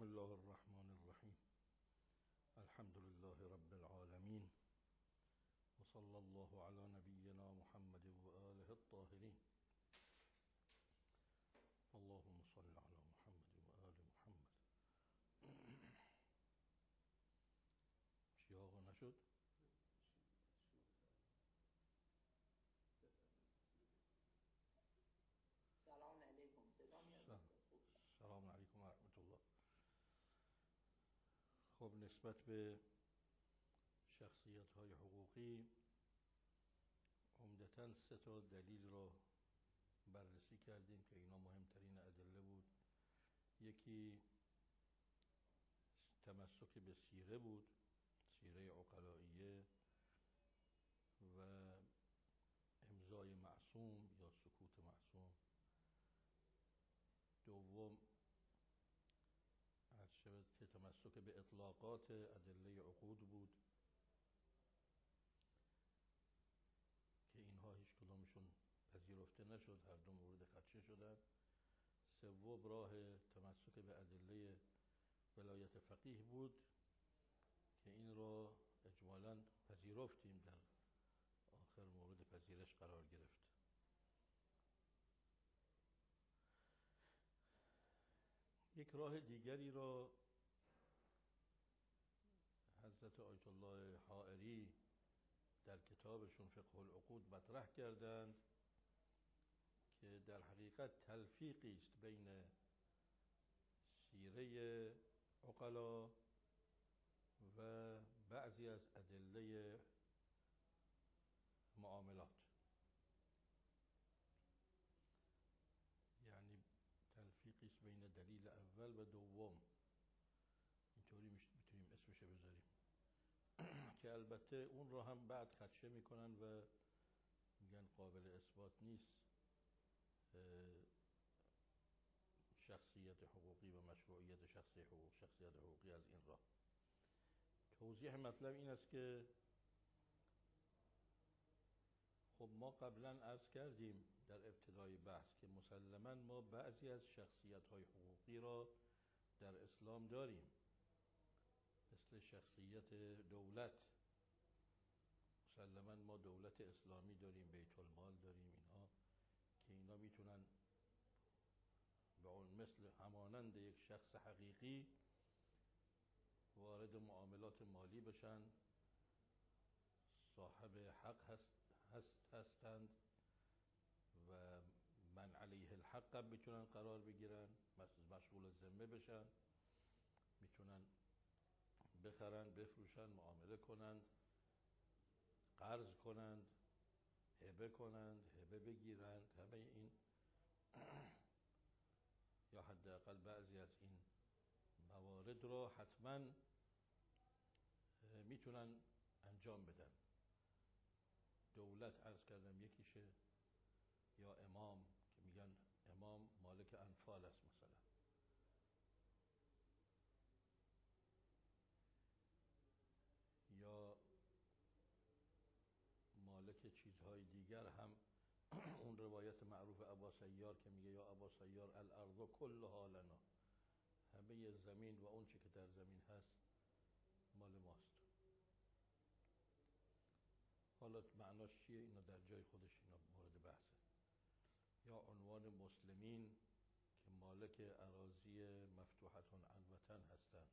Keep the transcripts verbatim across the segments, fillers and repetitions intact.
بسم الله الرحمن الرحیم. الحمد لله رب العالمین و صلی الله علی نبینا محمد و آله الطاهرین. اللهم صل علی محمد و آل محمد. چی آقا نشد؟ سلام علیکم. صدا میاد؟ سلام علیکم و رحمت الله. خب نسبت به شخصیت های حقوقی عمدتاً سه تا دلیل را بررسی کردیم که اینا مهمترین ادله بود. یکی تمسک به سیره بود، سیره عقلائیه و امضای معصوم یا سکوت معصوم. دوم عرض شود که تمسک به اطلاقات ادله عقود بود که اینها هیچ کدامشون پذیرفته نشد، هر دو مورد خدشه شدند. سوم راه تمسک به ادله ولایت فقیه بود که این را اجمالاً پذیرفتیم، در آخر مورد پذیرش قرار گرفت. یک راه دیگری را حضرت آیت الله حائری در کتابشون فقه العقود مطرح کردند که در حقیقت تلفیقی است بین سیره عقلا و بعضی از ادله معاملات، یعنی تلفیقی است بین دلیل اول و دوم، اینطوری میتونیم اسمش بذاریم که البته اون را هم بعد خدشه میکنن و میگن قابل اثبات نیست شخصیت حقوقی و مشروعیت شخصی حقوق شخصیت حقوقی از این راه. توضیح مطلب این است که خب ما قبلا عرض کردیم در ابتدای بحث که مسلماً ما بعضی از شخصیت‌های حقوقی را در اسلام داریم، مثل شخصیت دولت. مسلماً ما دولت اسلامی داریم، بیت المال داریم، اینها که اینا میتونن به اون مثل همانند یک شخص حقیقی وارد معاملات مالی بشن، صاحب حق هست هست هستند و من علیه الحق هم میتونن قرار بگیرن، مشغول ذمه بشن، میتونن بخرن، بفروشن، معامله کنند، قرض کنند، هبه کنند، هبه بگیرند. همه این یا حداقل بعضی از این موارد را حتما میتونن انجام بدن. دولت عرض کردم یکیشه، یا امام که میگن امام مالک انفال است مثلا، یا مالک چیزهای دیگر هم. اون روایت معروف ابا سیار که میگه یا ابا سیار الارض کلها لنا، همه زمین و اون چی که در زمین هست مال ماست. حالا معناش چیه؟ اینا در جای خودش اینا مورد بحثه. یا عنوان مسلمین که مالک اراضی مفتوحتون عن وطن هستند،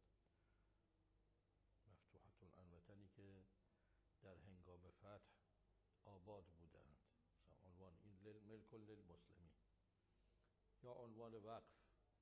مفتوحتون عن وطنی که در هنگام فتح آباد بودند، مثلا عنوان این ملک للمسلمین. یا عنوان وقف.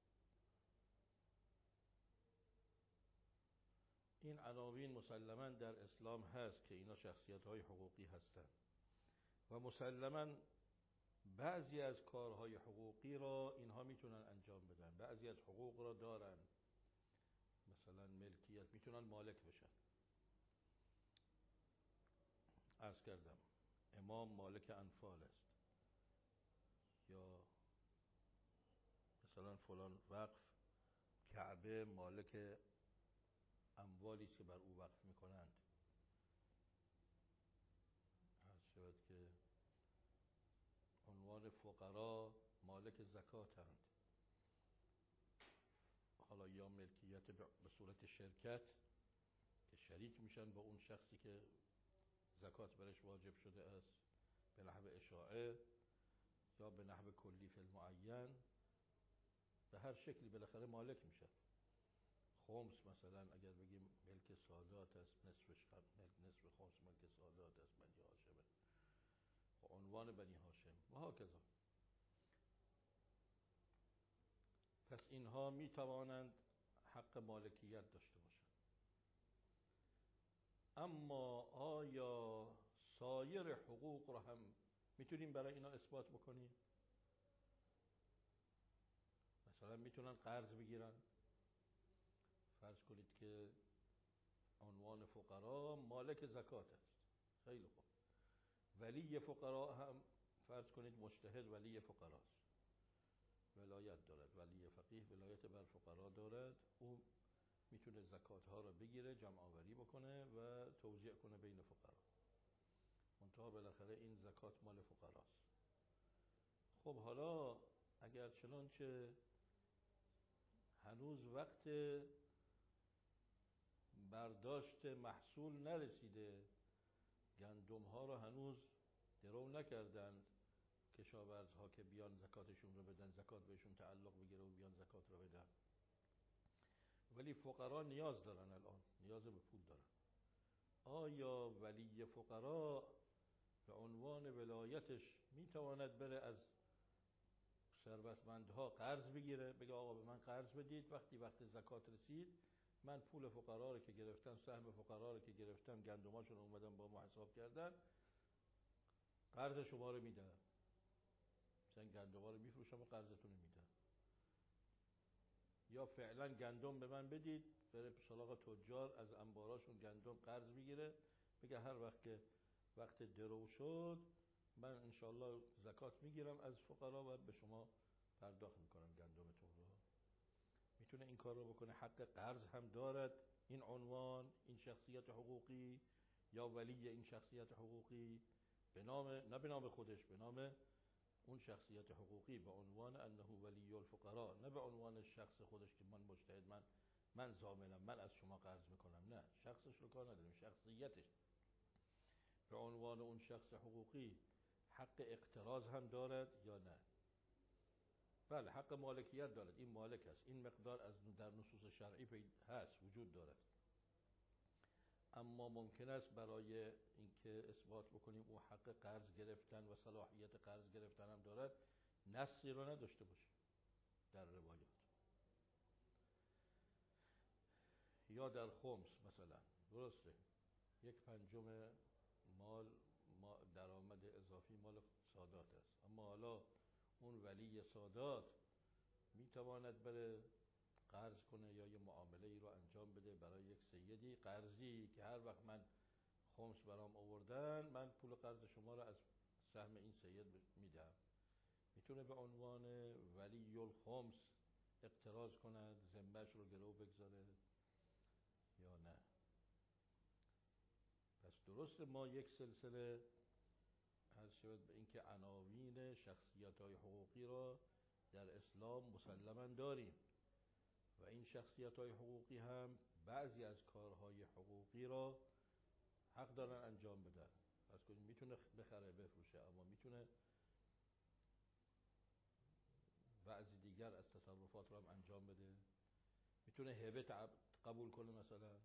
این عناوین مسلماً در اسلام هست که اینا شخصیت های حقوقی هستند و مسلماً بعضی از کارهای حقوقی را اینها میتونن انجام بدن، بعضی از حقوق را دارن، مثلا ملکیت، میتونن مالک بشن. عرض کردم امام مالک انفال است، یا مثلا فلان وقف کعبه مالک اموالی است که بر او وقف میکنند. عرض شود که عنوان فقرا مالک زکاتند. حالا یا یا ملکیت به صورت شرکت که شریک میشن با اون شخصی که زکات برش واجب شده است به نحو اشاعه یا به نحو کلی فی المعین، به هر شکلی بالاخره مالک میشن. خمس مثلا اگر بگیم ملک سادات است، نصفش نصف خمس ملک سادات است بنی هاشمه، عنوان بنی هاشم و هاکذا. پس اینها می توانند حق مالکیت داشته باشند. اما آیا سایر حقوق رو هم میتونیم برای اینا اثبات بکنیم؟ مثلا میتونن قرض بگیرن. فرض کنید که عنوان فقرا مالک زکات است، خیلی خوب. ولی فقرا هم فرض کنید مجتهد ولی فقراست، ولایت دارد، ولی فقیه ولایت بر فقرا دارد، او میتونه زکات ها رو بگیره، جمع آوری بکنه و توزیع کنه بین فقرا. منتها بالاخره این زکات مال فقراست. خب حالا اگر چنانچه هنوز وقت برداشت محصول نرسیده، گندم ها رو هنوز درو نکردند کشاورزها که بیان زکاتشون رو بدن، زکات بهشون تعلق بگیره و بیان زکات رو بدن، ولی فقرا نیاز دارن، الان نیاز به پول دارن. آیا ولی فقرا به عنوان ولایتش میتواند بره از ثروتمندها قرض بگیره، بگه آقا به من قرض بدید، وقتی وقت زکات رسید من پول فقرا رو که گرفتم، سهم فقرا رو که گرفتم، گندماشون رو اومدم با ما حساب کردن، قرض شما رو میدم، مثلا گندما رو میفروشم و قرضتون رو میدم. یا فعلا گندم به من بدید، بره سراغ تجار از انباراشون گندم قرض بگیره، بگه هر وقت که وقت درو شد من انشالله زکات میگیرم از فقرا و به شما پرداخت میکنم گندمتون رو. میتونه این کار رو بکنه. حق قرض هم دارد این عنوان، این شخصیت حقوقی یا ولی این شخصیت حقوقی، به نام، نه به نام خودش، به نام اون شخصیت حقوقی، به عنوان انه ولی الفقراء، نه به عنوان شخص خودش که من مجتهد، من من ضامنم، من از شما قرض میکنم. نه، شخصش رو کار نداریم، شخصیتش. به عنوان اون شخص حقوقی حق اقتراض هم دارد یا نه؟ بله، حق مالکیت دارد، این مالک است، این مقدار از در نصوص شرعی هست، وجود دارد. اما ممکن است برای اینکه اثبات بکنیم او حق قرض گرفتن و صلاحیت قرض گرفتن هم دارد، نصی رو نداشته باشیم در روایات. یا در خمس مثلا، درسته یک پنجم مال درآمد اضافی مال سادات است، اما حالا اون ولی سادات میتواند بره قرض کنه یا یه معامله ای رو انجام بده برای یک سیدی قرضی که هر وقت من خمس برام آوردن، من پول قرض شما رو از سهم این سید میدم. میتونه به عنوان ولی الخمس اقتراض کند، ذمه‌اش رو گرو بگذاره یا نه؟ پس درست ما یک سلسله هر شود به اینکه عناوین شخصیت‌های حقوقی را در اسلام مسلماً داریم و این شخصیت‌های حقوقی هم بعضی از کارهای حقوقی را حق دارن انجام بدن. فرض کنید میتونه بخره بفروشه، اما میتونه بعضی دیگر از تصرفات را هم انجام بده. میتونه هبه قبول کنه، مثلا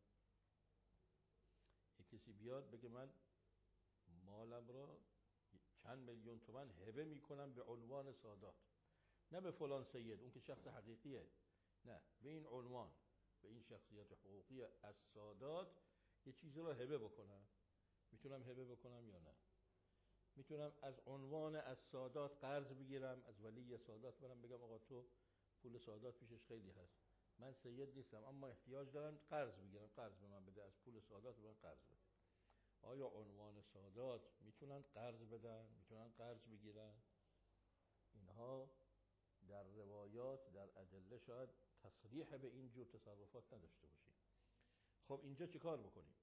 یک کسی بیاد بگه من مالم را چند میلیون تومان هبه میکنم به عنوان سادات، نه به فلان سید، اون که شخص حقیقیه، نه، به این عنوان، به این شخصیت حقوقی از سادات یه چیزی را هبه بکنم. میتونم هبه بکنم یا نه؟ میتونم از عنوان از سادات قرض بگیرم، از ولی سادات برم بگم آقا تو پول سادات پیشش خیلی هست، من سید نیستم اما احتیاج دارم قرض بگیرم، قرض به من بده، از پول سادات به من قرض بده. آیا عنوان سادات میتونن قرض بدن؟ میتونن قرض بگیرن؟ اینها در روایات، در ادله شاید تصریح به این جور تصرفات نداشته باشیم. خب اینجا چه کار بکنیم؟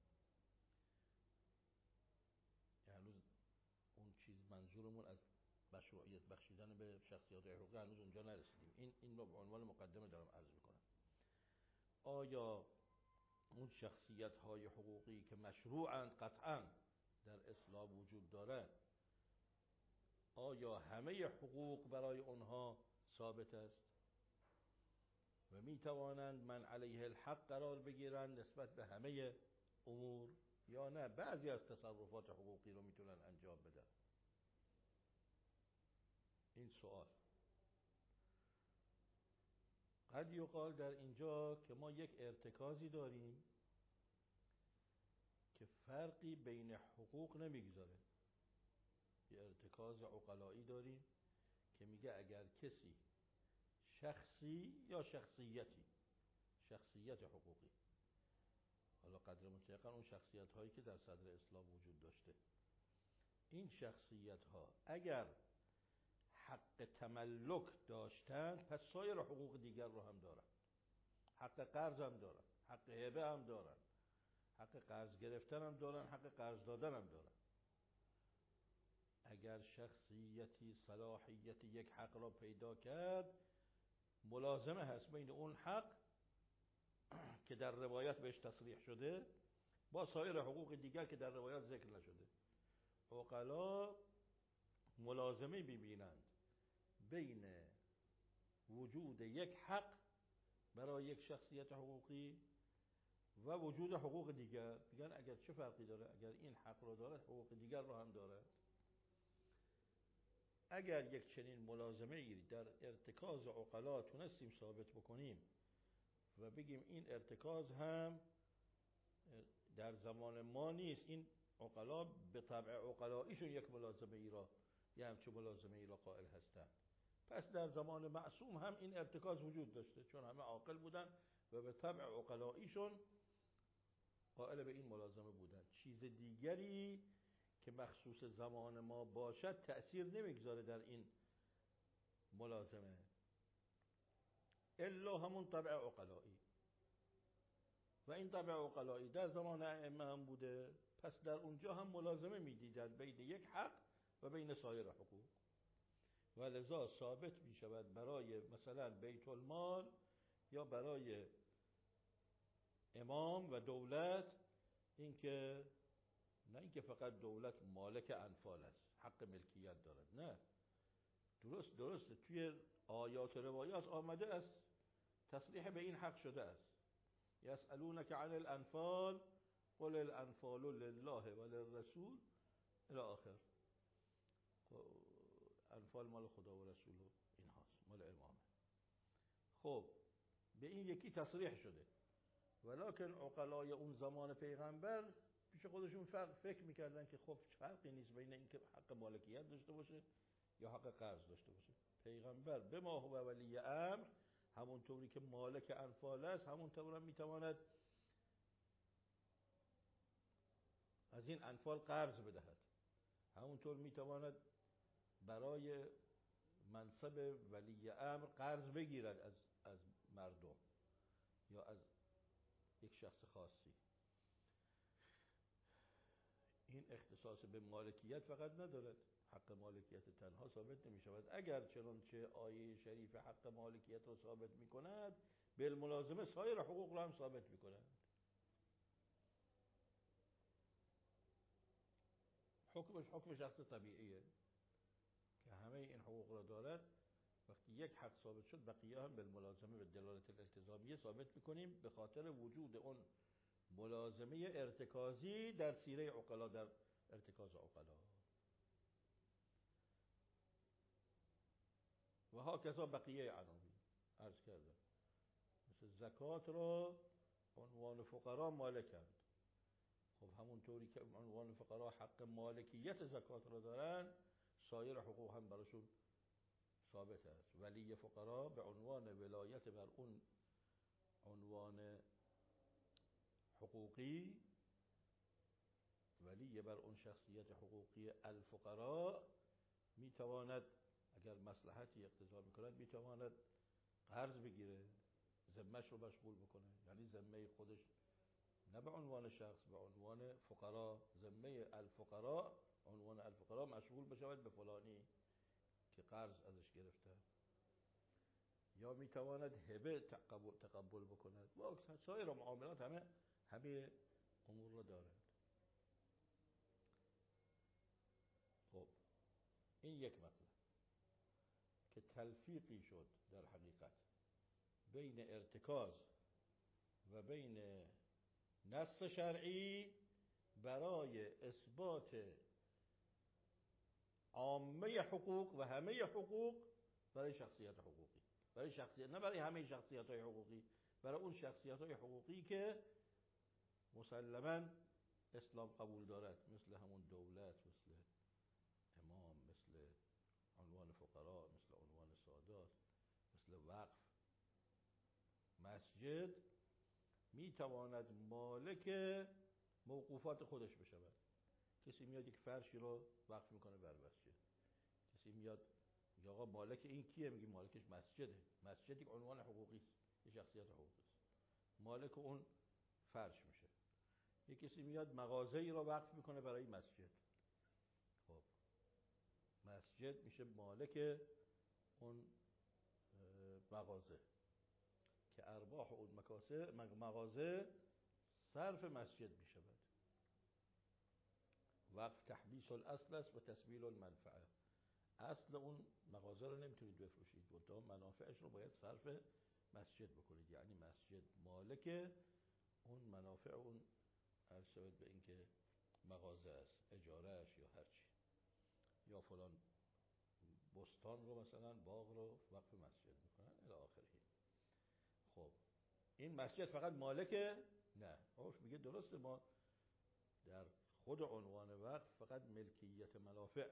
هنوز اون چیز منظورمون از مشروعیت بخشیدن به شخصیت حقوقی هنوز اونجا نرسیدیم. این این رو به عنوان مقدمه دارم عرض میکنم. آیا اون شخصیت های حقوقی که مشروعند قطعا در اسلام وجود دارد، آیا همه حقوق برای آنها ثابت است و می توانند من علیه الحق قرار بگیرند نسبت به همه امور، یا نه بعضی از تصرفات حقوقی رو میتونن انجام بدن؟ این سوال. قد یقال در اینجا که ما یک ارتکازی داریم که فرقی بین حقوق نمیگذاره. یه ارتکاز عقلایی داریم که میگه اگر کسی شخصی یا شخصیتی، شخصیت حقوقی، حالا قدر مطلقاً اون شخصیت هایی که در صدر اسلام وجود داشته، این شخصیت ها اگر حق تملک داشتند پس سایر حقوق دیگر رو هم دارن. حق قرض هم دارن، حق هبه هم دارن، حق قرض گرفتن هم دارن، حق قرض دادن هم دارن. اگر شخصیتی صلاحیت یک حق را پیدا کرد، ملازمه هست بین اون حق که در روایت بهش تصریح شده با سایر حقوق دیگر که در روایت ذکر نشده. عقلا ملازمه ببینند بین وجود یک حق برای یک شخصیت حقوقی و وجود حقوق دیگر. میگن اگر چه فرقی داره؟ اگر این حق را دارد حقوق دیگر را هم دارد. اگر یک چنین ملازمه ای در ارتکاز عقلا تونستیم ثابت بکنیم و بگیم این ارتکاز هم در زمان ما نیست، این عقلا به طبع عقلاییشون یک ملازمه ای را یه همچه ملازمه ای را قائل هستند، پس در زمان معصوم هم این ارتکاز وجود داشته، چون همه عاقل بودن و به طبع عقلاییشون قائل به این ملازمه بودن. چیز دیگری که مخصوص زمان ما باشد تأثیر نمیگذاره در این ملازمه الا همون طبع عقلایی، و این طبع عقلایی در زمان ائمه هم بوده، پس در اونجا هم ملازمه میدیدند بین یک حق و بین سایر حقوق، و لذا ثابت می شود برای مثلا بیت المال یا برای امام و دولت اینکه نه اینکه فقط دولت مالک انفال است، حق ملکیت دارد، نه، درست درست توی آیات و روایات آمده است، تصریح به این حق شده است. یسألونک عن الانفال قل الانفال لله وللرسول الی آخر. انفال مال خدا و رسول و این هاست، مال امامه. خب به این یکی تصریح شده، ولکن عقلای اون زمان پیغمبر پیش خودشون فرق فکر میکردن که خب فرقی نیست بین اینکه حق مالکیت داشته باشه یا حق قرض داشته باشه. پیغمبر به ما هو ولی امر، همونطوری که مالک انفال است همونطور هم میتواند از این انفال قرض بدهد، همونطور میتواند برای منصب ولی امر قرض بگیرد از از مردم یا از یک شخص خاصی. این اختصاص به مالکیت فقط ندارد، حق مالکیت تنها ثابت نمی شود، اگر چنانچه آیه شریف حق مالکیت را ثابت می کند بالملازمه سایر حقوق را هم ثابت می کند. حکمش حکم شخص طبیعیه که همه این حقوق را دارد. وقتی یک حق ثابت شد بقیه هم بالملازمه به دلالت الالتزامیه ثابت میکنیم به خاطر وجود اون ملازمه ارتکازی در سیره عقلا، در ارتکاز عقلا. و ها کذا بقیه عناوین عرض کردم، مثل زکات را عنوان فقرا مالکند، خب همونطوری که عنوان فقرا حق مالکیت زکات را دارن سایر حقوق هم براشون ثابت است. ولی فقرا به عنوان ولایت بر اون عنوان حقوقی، ولی بر اون شخصیت حقوقی الفقراء میتواند اگر مصلحتی اقتضا میکند میتواند قرض بگیره، ذمه‌اش رو مشغول بکنه، یعنی ذمه خودش نه به عنوان شخص، به عنوان فقرا، ذمه الفقراء، عنوان الفقراء مشغول بشود به فلانی که قرض ازش گرفته. یا میتواند هبه تقبل, تقبل بکند و سایر معاملات همه همه امور را دارد. خب این یک مطلب که تلفیقی شد در حقیقت بین ارتکاز و بین نص شرعی برای اثبات عامه حقوق و همه حقوق برای شخصیت حقوقی، برای شخصیت، نه برای همه شخصیت های حقوقی، برای اون شخصیت های حقوقی که مسلماً اسلام قبول دارد، مثل همون دولت، مثل امام، مثل عنوان فقرا، مثل عنوان سادات، مثل وقف. مسجد میتواند مالک موقوفات خودش بشود. کسی میاد یک فرشی رو وقف میکنه بر مسجد، کسی میاد میگه آقا مالک این کیه؟ میگه مالکش مسجده. مسجد یک عنوان حقوقی است، یک شخصیت حقوقی است، مالک اون فرش میشه. یک کسی میاد مغازه‌ای رو وقف میکنه برای مسجد، خب مسجد میشه مالک اون مغازه که ارباح اون مغازه صرف مسجد میشود. وقف تحبیس الاصل است و تسبیل المنفعه. اصل اون مغازه رو نمیتونید بفروشید، منتها منافعش رو باید صرف مسجد بکنید. یعنی مسجد مالک اون منافع اون عرض شود به این که مغازه است، اجارهش یا هرچی، یا فلان بستان رو مثلا باغ رو وقف مسجد میکنن الی آخره. خب این مسجد فقط مالک؟ نه، اوش میگه درسته ما در خود عنوان وقف فقط ملکیت منافع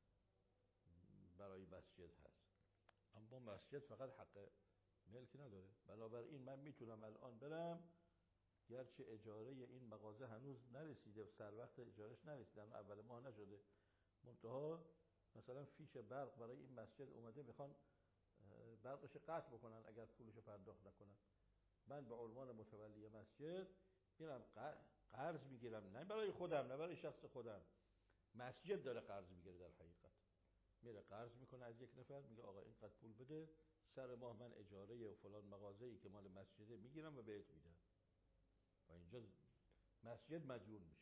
برای مسجد هست، اما مسجد فقط حق ملک نداره. بنابراین من میتونم الان برم، گرچه اجاره این مغازه هنوز نرسیده و سر وقت اجارش نرسیده، اول ماه نشده، منتها مثلا فیش برق برای این مسجد اومده، میخوان برقش قطع بکنن اگر پولشو پرداخت نکنن. من به عنوان متولی مسجد میرم قرض میگیرم، نه برای خودم، نه برای شخص خودم، مسجد داره قرض میگیره. در حقیقت میره قرض میکنه از یک نفر، میگه آقا اینقدر پول بده، سر ماه من اجاره و فلان مغازه‌ای که مال مسجده میگیرم و بهت میدم. و اینجا مسجد مدیون میشه.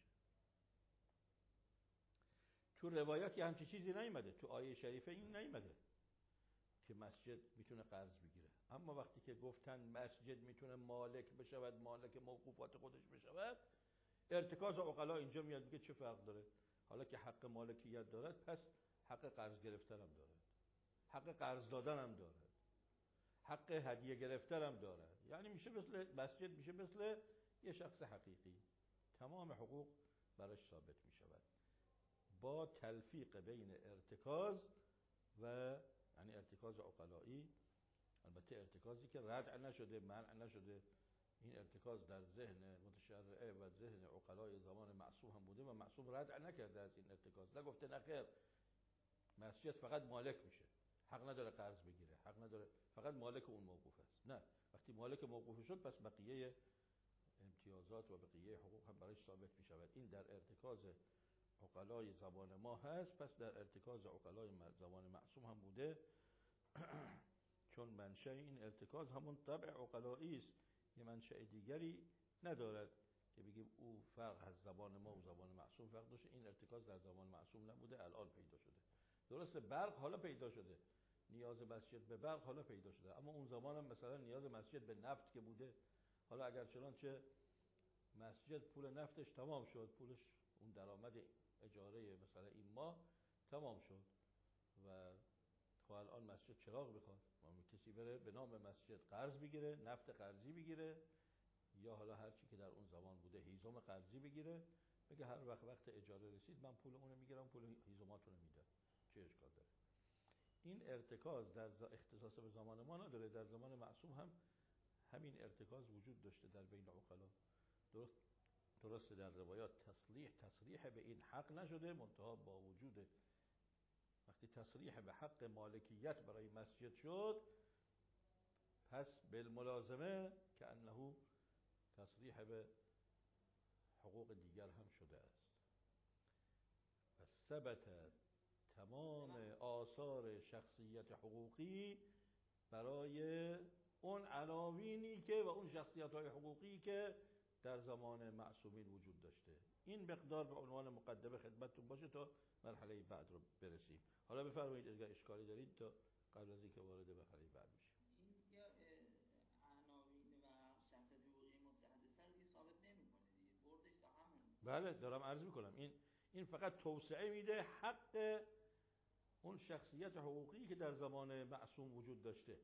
تو روایاتی همچی چیزی نیومده، تو آیه شریفه این نیومده که مسجد میتونه قرض بگیره. اما وقتی که گفتن مسجد میتونه مالک بشود، مالک موقوفات خودش بشود، ارتکاز عقلا اینجا میاد میگه چه فرق داره؟ حالا که حق مالکیت دارد، پس حق قرض گرفتن هم دارد، حق قرض دادن هم دارد، حق هدیه گرفتن هم دارد. یعنی میشه مثل مسجد، میشه مثل یه شخص حقیقی، تمام حقوق براش ثابت میشود با تلفیق بین ارتکاز و یعنی ارتکاز عقلایی، البته ارتکازی که ردع نشده، منع نشده. این ارتکاز در ذهن متشرعه و ذهن عقلای زمان معصوم هم بوده و معصوم ردع نکرده از این ارتکاز، نگفته نخیر مسجد فقط مالک میشه، حق نداره قرض بگیره، حق نداره، فقط مالک اون موقوف است. نه، وقتی مالک موقوف شد پس بقیه امتیازات و بقیه حقوق هم برایش ثابت میشود. این در ارتکاز عقلای زمان ما هست، پس در ارتکاز عقلای زمان معصوم هم بوده. چون منشأ این ارتکاز همون طبع عقلایی است، یه منشأ دیگری ندارد که بگیم او فرق از زمان ما و زمان معصوم فرق داشته. این ارتکاز در زمان معصوم نبوده، الان پیدا شده. درسته برق حالا پیدا شده، نیاز مسجد به برق حالا پیدا شده، اما اون زمان هم مثلا نیاز مسجد به نفت که بوده. حالا اگر چنانچه مسجد پول نفتش تمام شد، پولش اون درآمد اجاره مثلا این ماه تمام شد و خب الان مسجد چراغ بخواد، کسی بره به نام مسجد قرض بگیره، نفت قرضی بگیره، یا حالا هر چی که در اون زمان بوده هیزم قرضی بگیره، بگه هر وقت وقت اجاره رسید من پول اونو میگیرم، پول هیزماتونو میدم، چه اشکال داره؟ این ارتکاز در اختصاص به زمان ما نداره، در زمان معصوم هم همین ارتکاز وجود داشته در بین عقلا. درست درسته در روایات تصریح تصریح به این حق نشده، منتها با وجود وقتی تصریح به حق مالکیت برای مسجد شد، پس بالملازمه که انه تصریح به حقوق دیگر هم شده است و ثبت تمام آثار شخصیت حقوقی برای اون عناوینی که و اون شخصیت‌های حقوقی که در زمان معصومین وجود داشته. این مقدار به عنوان مقدمه خدمتتون باشه تا مرحله بعد رو برسیم. حالا بفرمایید اگر اشکالی دارید تا قبل از اینکه وارد مرحله بعد بشیم. این دیگه عناوین و شخصیت حقوقی مستحدثه رو دیگه ثابت نمی‌کنه دیگه، بردش تا همون. بله دارم عرض می‌کنم این این فقط توسعه میده حق اون شخصیت حقوقی که در زمان معصوم وجود داشته.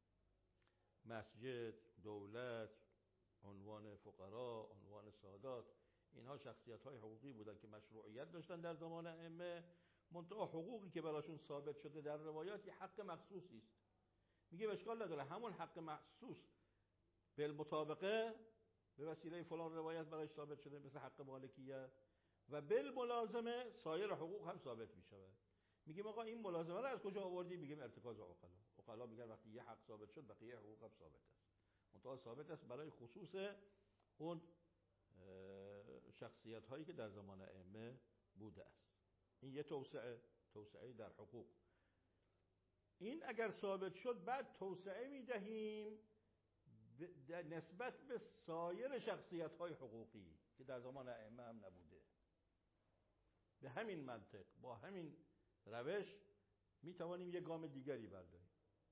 مسجد، دولت، عنوان فقرا، عنوان سادات، اینها شخصیت‌های حقوقی بودن که مشروعیت داشتن در زمان ائمه. منتها حقوقی که براشون ثابت شده در روایات یه حق مخصوصی است. میگه اشکال نداره همون حق مخصوص بالمطابقه به وسیله فلان روایت براش ثابت شده مثل حق مالکیت و بالملازمه سایر حقوق هم ثابت میشه. میگیم آقا این ملازمه رو از کجا آوردی؟ میگیم ارتکاز عقلا. عقلا میگن وقتی یه حق ثابت شد بقیه حقوق هم ثابت است. منتها ثابت است برای خصوص اون شخصیت هایی که در زمان ائمه بوده است. این یه توسعه توسعه در حقوق. این اگر ثابت شد بعد توسعه میدهیم نسبت به سایر شخصیت های حقوقی که در زمان ائمه هم نبوده. به همین منطق با همین روش می توانیم یک گام دیگری برداریم.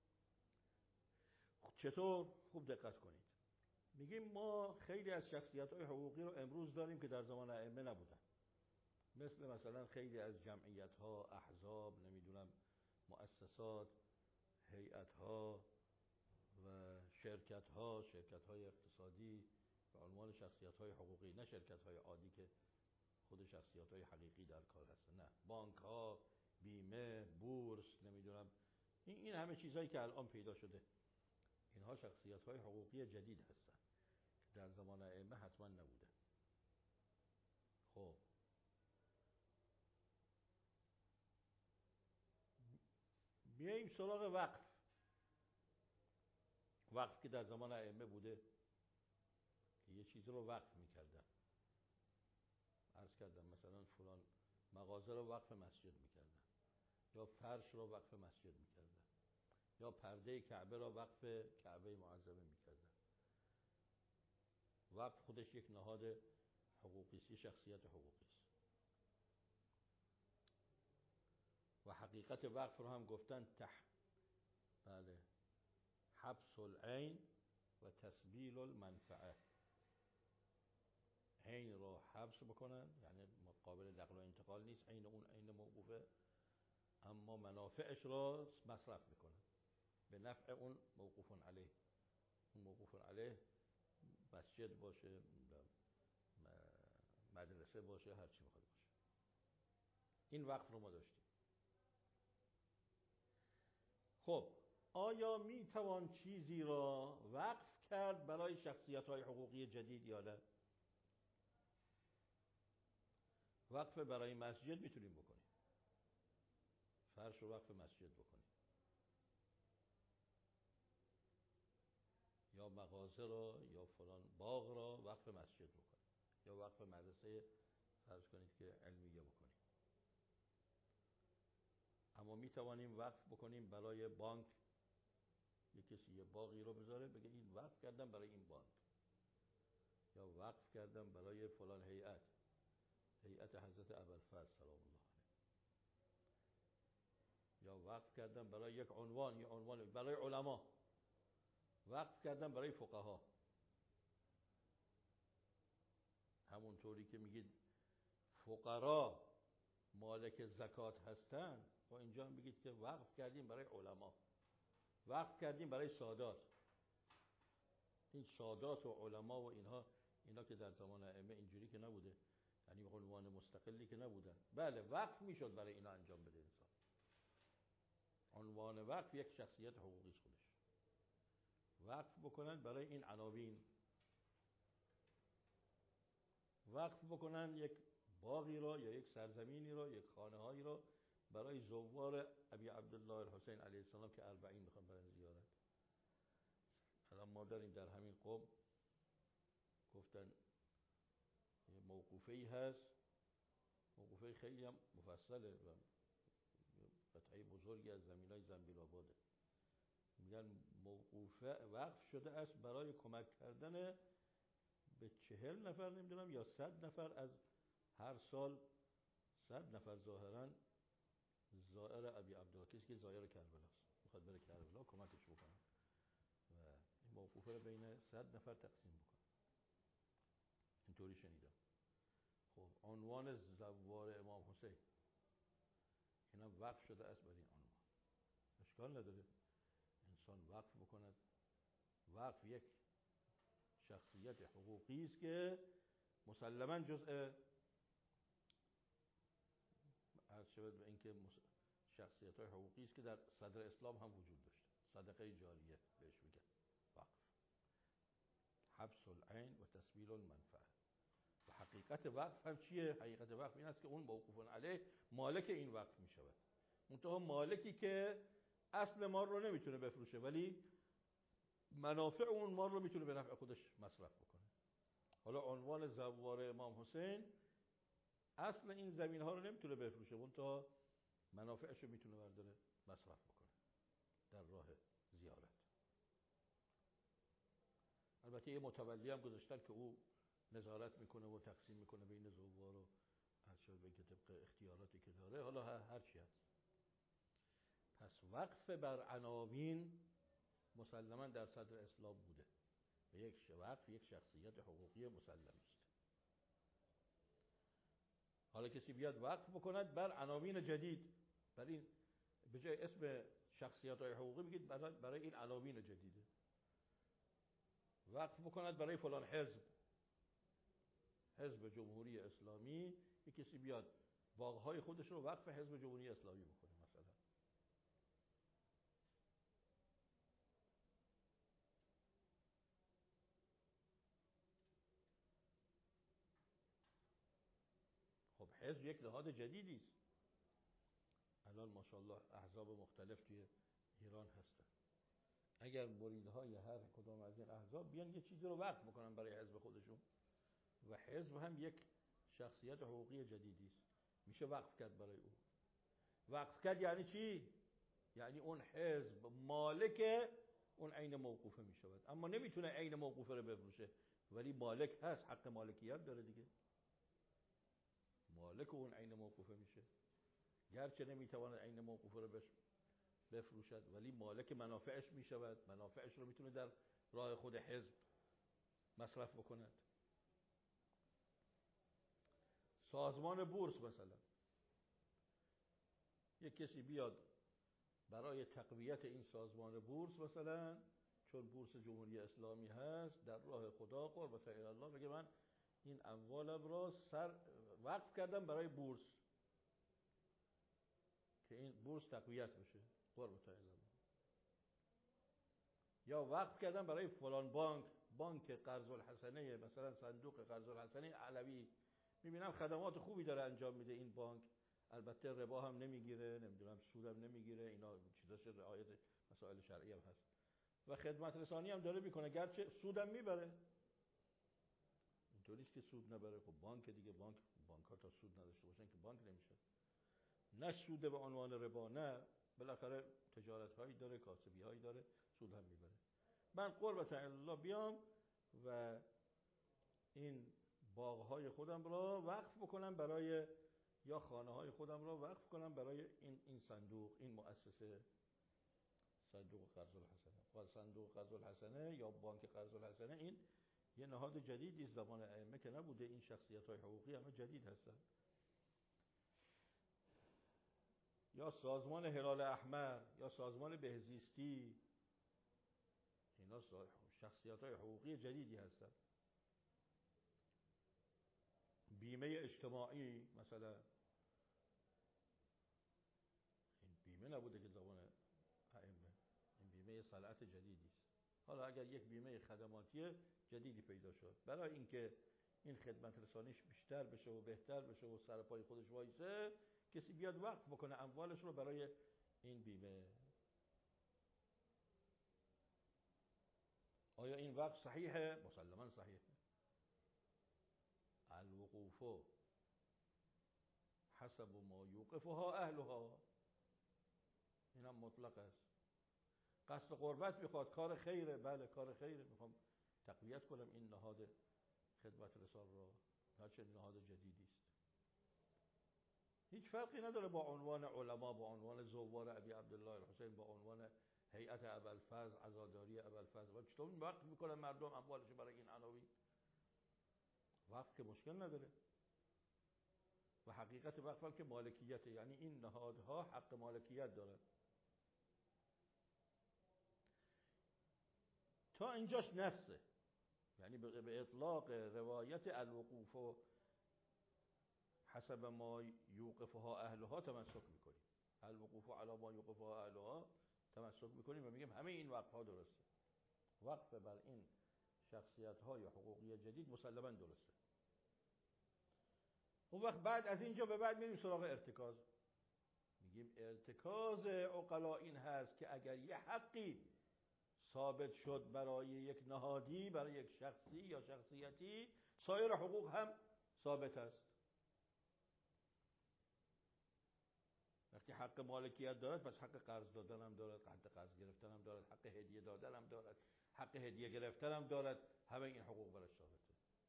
چطور؟ خوب دقت کنید. میگیم ما خیلی از شخصیت‌های حقوقی رو امروز داریم که در زمان ائمه نبودن. مثل مثلا خیلی از جمعیت‌ها، احزاب، نمیدونم مؤسسات، هیئت‌ها و شرکت‌ها، شرکت‌های اقتصادی به عنوان شخصیت‌های حقوقی، نه شرکت‌های عادی که خود شخصیت‌های حقیقی در کار هستن. نه، بانک‌ها، بیمه، بورس، نمیدونم این این همه چیزهایی که الان پیدا شده اینها شخصیت‌های حقوقی جدید هستن که در زمان ائمه حتما نبوده. خب بیاییم سراغ وقف. وقف که در زمان ائمه بوده که یه چیز رو وقف می‌کردن. عرض کردم مثلا فلان مغازه رو وقف مسجد می‌کردن یا فرش رو وقف مسجد می‌کردن یا پرده کعبه را وقف کعبه معظمه می‌کردن. وقف خودش یک نهاد حقوقی است، شخصیت حقوقی است. و حقیقت وقف رو هم گفتن تح بله حبس العین و تسبیل المنفعه. عین رو حبس بکنن، یعنی قابل نقل و انتقال نیست، عین اون عین موقوفه، اما منافعش رو مصرف میکنن به نفع اون موقوف علیه. اون موقوف علیه مسجد باشه، مدرسه باشه، هر چی بخواد باشه. این وقف رو ما داشتیم. خب آیا می توان چیزی را وقف کرد برای شخصیت‌های حقوقی جدید یا نه؟ وقف برای مسجد میتونیم بکنیم. فرش رو وقف مسجد بکنیم. یا مغازه را یا فلان باغ را وقف مسجد بکنیم. یا وقف مدرسه فرض کنید که علمیه بکنیم. اما می توانیم وقف بکنیم برای بانک. یک کسی یه باغی رو بذاره بگه این وقف کردم برای این بانک، یا وقف کردم برای فلان هیئت، هیئت حضرت ابوالفضل سلام الله علیه، یا وقف کردم برای یک عنوان، یا عنوان برای علما، وقف کردم برای فقها. همونطوری که میگید فقرا مالک زکات هستن، و اینجا هم بگید که وقف کردیم برای علما، وقف کردیم برای سادات. این سادات و علما و اینها اینا که در زمان ائمه اینجوری که نبوده، یعنی عنوان مستقلی که نبودن. بله وقف میشد برای اینا انجام بده انسان. عنوان وقف یک شخصیت حقوقی است خودش. وقف بکنن برای این عناوین، وقف بکنن یک باغی را یا یک سرزمینی را، یک خانه هایی را برای زوار ابی عبدالله الحسین علیه السلام که اربعین میخوان برای زیارت. الان ما داریم در همین قم گفتن یه موقوفه‌ای هست، موقوفه خیلی هم مفصله و قطعه بزرگی از زمینای زنبیل آباده. میگن موقوفه وقف شده است برای کمک کردن به چهل نفر نمیدونم یا صد نفر از هر سال صد نفر ظاهرا زائر ابی عبدالله، کسی که زائر کربلاست میخواد بره کربلا کمکش بکنه و این موقوفه رو بین صد نفر تقسیم بکنه. اینطوری شنیدم. خب عنوان زوار امام حسین اینا وقف شده است برای این عنوان. اشکال نداره انسان وقف بکند. وقف یک شخصیت حقوقی است که مسلماً جزء عرض شود به اینکه شخصیت های حقوقی است که در صدر اسلام هم وجود داشته. صدقه جاریه بهش میگن وقف. حبس العین و تسبیل المنفعه. و حقیقت وقف هم چیه؟ حقیقت وقف این است که اون موقوف علیه مالک این وقف میشود. منتها مالکی که اصل مال رو نمیتونه بفروشه ولی منافع اون مال رو میتونه به نفع خودش مصرف بکنه. حالا عنوان زوار امام حسین اصل این زمین ها رو نمیتونه بفروشه منتها منافعش رو میتونه برداره مصرف بکنه در راه زیارت. البته یه متولی هم گذاشتن که او نظارت میکنه و تقسیم میکنه بین زوار و هرچه به طبق اختیاراتی که داره. حالا هر چی هست. پس وقف بر عناوین مسلماً در صدر اسلام بوده و یک وقف یک شخصیت حقوقی مسلم است. حالا کسی بیاد وقف بکند بر عناوین جدید، برای این به جای اسم شخصیت های حقوقی بگید برای این عناوین جدیده. وقف بکند برای فلان حزب، حزب جمهوری اسلامی، یک کسی بیاد باغ‌های خودش رو وقف حزب جمهوری اسلامی بکنه مثلا. خب حزب یک نهاد جدیدی است. الان ماشاءالله احزاب مختلف توی ایران هستن. اگر مریدهای هر کدام از این احزاب بیان یه چیزی رو وقف بکنن برای حزب خودشون و حزب هم یک شخصیت حقوقی جدیدی است، میشه وقف کرد برای او. وقف کرد یعنی چی؟ یعنی اون حزب مالک اون عین موقوفه میشود، اما نمیتونه عین موقوفه رو بفروشه ولی مالک هست، حق مالکیت داره دیگه. مالک اون عین موقوفه میشه، گرچه نمیتواند عین موقوفه رو بفروشد ولی مالک منافعش میشود، منافعش رو میتونه در راه خود حزب مصرف بکند. سازمان بورس مثلا، یک کسی بیاد برای تقویت این سازمان بورس مثلا، چون بورس جمهوری اسلامی هست، در راه خدا قربت الله بگه من این اموالم را سر وقف کردم برای بورس که این بورس تقویت بشه قربت الله، یا وقف کردم برای فلان بانک، بانک قرض الحسنه مثلا، صندوق قرض الحسنه علوی، میبینم خدمات خوبی داره انجام میده این بانک، البته ربا هم نمیگیره، نمیدونم سود هم نمیگیره، اینا چیزاش رعایت مسائل شرعی هم هست و خدمت رسانی هم داره میکنه، گرچه سود هم میبره. اینطوری نیست که سود نبره. خب بانک دیگه، بانک بانک ها تا سود نداشته باشن که بانک نمیشه. نه سود به عنوان ربا، نه، بالاخره تجارت هایی داره، کاسبی هایی داره، سود هم میبره. من قربت الله بیام و این باغ های خودم را وقف بکنم برای، یا خانه های خودم را وقف کنم برای این این صندوق، این مؤسسه صندوق قرض الحسنه. صندوق قرض الحسنه یا بانک قرض الحسنه این یه نهاد جدیدی است، زمان ائمه که نبوده. این شخصیت های حقوقی همه جدید هستن. یا سازمان هلال احمر یا سازمان بهزیستی، اینا شخصیت های حقوقی جدیدی هستن. بیمه اجتماعی مثلا، این بیمه نبوده که زمان ائمه، این بیمه صنعت جدیدی است. حالا اگر یک بیمه خدماتی جدیدی پیدا شد برای اینکه این خدمت رسانیش بیشتر بشه و بهتر بشه و سر پای خودش وایسه، کسی بیاد وقف بکنه اموالش رو برای این بیمه. آیا این وقف صحیحه؟ مسلماً صحیحه. الوقوف حسب ما یوقفها اهلها، این هم مطلق است. قصد قربت میخواد، کار خیره، بله کار خیره، میخوام تقویت کنم این نهاد خدمت رسال را، هرچه نهاد جدیدی است. هیچ فرقی نداره با عنوان علما، با عنوان زوار ابی عبدالله الحسین، با عنوان هیئت ابوالفضل، عزاداری ابوالفضل. چطور وقت میکنن مردم اموالش برای این عناوین؟ وقت که مشکل نداره. و حقیقت وقت هم که مالکیته، یعنی این نهادها حق مالکیت دارن. تا اینجاش نسه، یعنی به اطلاق روایت الوقوف و حسب ما یوقفها اهلها تمسک میکنیم. الوقوف علی ما یوقفها اهلها تمسک میکنیم و میگیم همه این وقف ها درسته. وقف بر این شخصیت های حقوقی جدید مسلما درسته. اون وقت بعد از اینجا به بعد میریم سراغ ارتکاز. میگیم ارتکاز عقلا این هست که اگر یه حقی ثابت شد برای یک نهادی، برای یک شخصی یا شخصیتی، سایر حقوق هم ثابت است. وقتی حق مالکیت دارد پس حق قرض دادن هم دارد، حق قرض گرفتن هم دارد، حق هدیه دادن هم دارد، حق هدیه گرفتن هم دارد. همه این حقوق برش ثابته.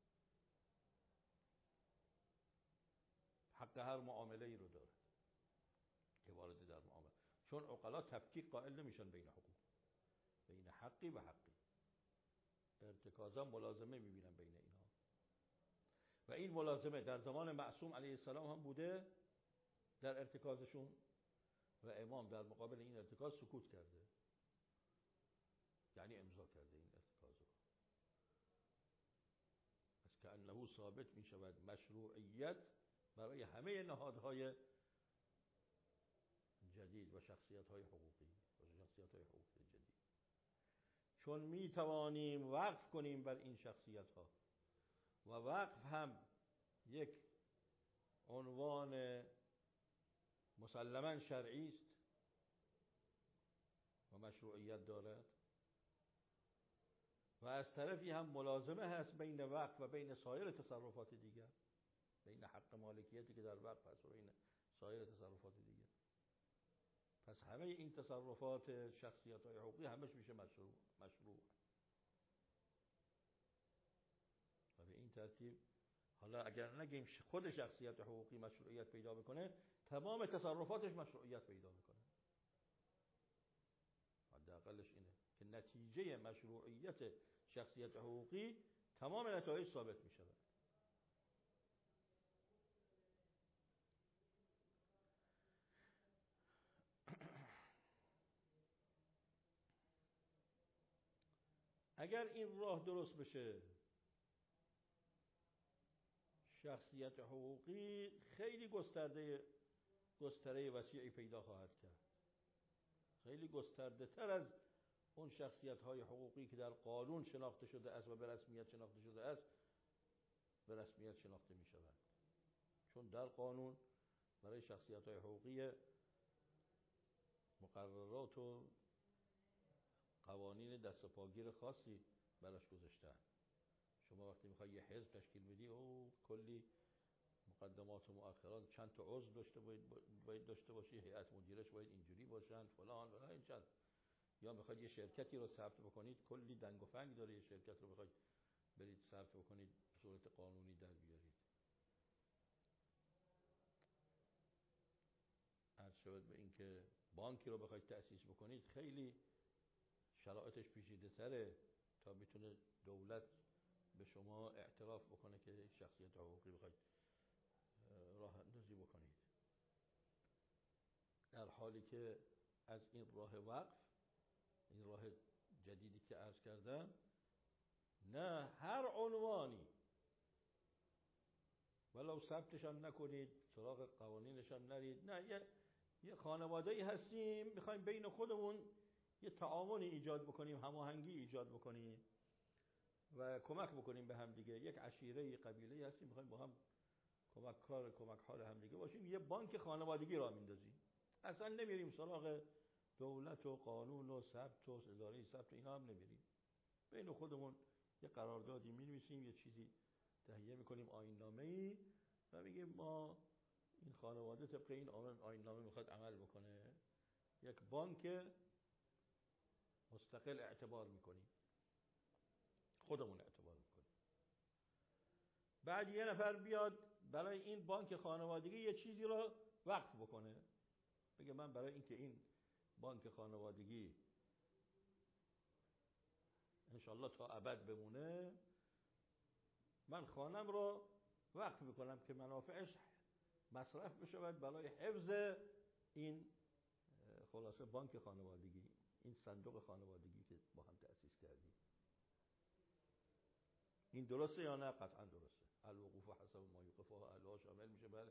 حق هر معامله ای رو دارد که وارد در معامله، چون عقلا تفکیک قائل نمیشن بین حقوق، بین حقی و حقی. ارتکازا ملازمه میبینن بین اینها و این ملازمه در زمان معصوم علیه السلام هم بوده در ارتکازشون و امام در مقابل این ارتکاز سکوت کرده، یعنی امضا کرده این ارتکاز رو. پس که انه ثابت می شود مشروعیت برای همه نهادهای جدید و شخصیت های حقوقی و شخصیت های حقوقی جدید، چون می توانیم وقف کنیم بر این شخصیت ها و وقف هم یک عنوان مسلماً شرعی است و مشروعیت دارد و از طرفی هم ملازمه هست بین وقف و بین سایر تصرفات دیگر، بین حق مالکیتی که در وقف هست و بین سایر تصرفات دیگر. پس همه این تصرفات شخصیت های حقوقی همش میشه مشروع مشروع و به این ترتیب حالا اگر نگیم خود شخصیت حقوقی مشروعیت پیدا بکنه، تمام تصرفاتش مشروعیت پیدا میکنه. حداقلش اینه که نتیجه مشروعیت شخصیت حقوقی تمام نتایج ثابت میشه. اگر این راه درست بشه، شخصیت حقوقی خیلی گسترده گستره وسیعی پیدا خواهد کرد، خیلی گسترده تر از اون شخصیت های حقوقی که در قانون شناخته شده است و به رسمیت شناخته شده است به رسمیت شناخته می شود. چون در قانون برای شخصیت های حقوقی مقررات و قوانین دست و پاگیر خاصی براش گذاشتن. شما وقتی میخوای یه حزب تشکیل بدی او کلی مقدمات و مؤخرات، چند تا عضو داشته باید, باید داشته باشی، هیئت مدیرش باید اینجوری باشن فلان فلان این چند. یا میخواید یه شرکتی رو ثبت بکنید کلی دنگ و فنگ داره، یه شرکت رو بخواید برید ثبت بکنید به صورت قانونی در بیارید. عرض شود به این که بانکی رو بخواید تأسیس بکنید خیلی شرایطش پیچیده تره تا بتونه دولت به شما اعتراف بکنه که شخصیت حقوقی بخواید راه اندازی بکنید، در حالی که از این راه وقف، این راه جدیدی که عرض کردم، نه هر عنوانی ولو ثبتشان نکنید، سراغ قوانینشان نرید، نه یه, یه خانواده‌ای هستیم میخوایم بین خودمون یه تعاونی ایجاد بکنیم، هماهنگی ایجاد بکنیم و کمک بکنیم به هم دیگه، یک عشیره قبیله هستیم میخوایم با هم کمک کار کمک حال هم دیگه باشیم، یه بانک خانوادگی را میندازیم، اصلا نمیریم سراغ دولت و قانون و ثبت و اداره ثبت اینا هم نمیریم، بین خودمون یه قراردادی می‌نویسیم، یه چیزی تهیه میکنیم، آیین‌نامه‌ای، و میگیم ما این خانواده طبق این آیین‌نامه میخواد عمل بکنه. یک بانک مستقل اعتبار میکنیم، خودمون اعتبار میکنیم. بعد یه نفر بیاد برای این بانک خانوادگی یه چیزی رو وقف بکنه، بگه من برای اینکه این بانک خانوادگی انشالله تا ابد بمونه، من خانم رو وقف میکنم که منافعش مصرف بشه برای حفظ این خلاصه بانک خانوادگی، این صندوق خانوادگی که با هم تأسیس کردیم. این درسته یا نه؟ قطعا درسته. الوقوف حسب ما یوقفه اهلها شامل میشه. بله،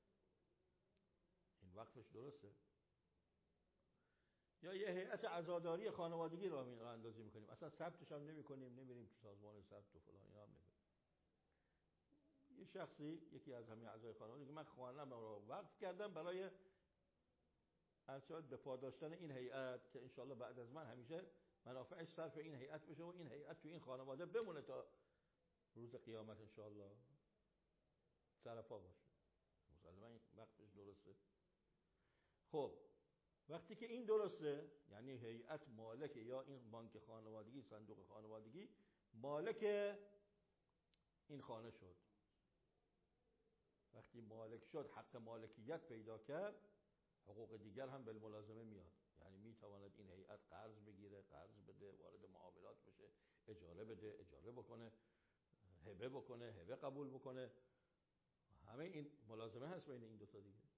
این وقفش درسته. یا یه هیئت عزاداری خانوادگی رو راه اندازی میکنیم، اصلا ثبتش هم نمیکنیم، نمیریم تو سازمان ثبت و فلان اینا هم نمیریم. یه شخصی، یکی از همین اعضای خانواده، من خانم رو وقف کردم برای ارشاد به پاداشتن این هیئت که انشالله بعد از من همیشه منافعش صرف این هیئت بشه و این هیئت تو این خانواده بمونه تا روز قیامت انشالله سرپا باشه. مسلماً این وقفش درسته. خب وقتی که این درسته، یعنی هیئت مالک یا این بانک خانوادگی، صندوق خانوادگی مالک این خانه شد. وقتی مالک شد، حق مالکیت پیدا کرد، حقوق دیگر هم بالملازمه میاد. یعنی میتواند این هیئت قرض بگیره، قرض بده، وارد معاملات بشه، اجاره بده، اجاره بکنه، هبه بکنه، هبه قبول بکنه. همه این ملازمه هست بین این دو تا دیگه.